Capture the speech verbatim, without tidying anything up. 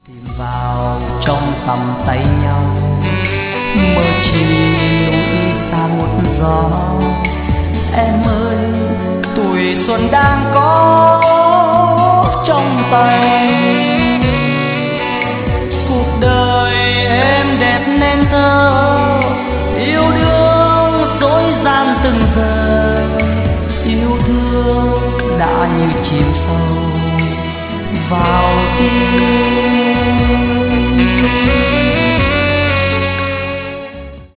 tìm vào trong tầm tay nhau, mơ chi núi xa một gió. Em ơi, tuổi xuân đang có trong tay, cuộc đời em đẹp nên thơ, yêu đương dối gian từng giờ, yêu thương đã như chìm sâu vào tim.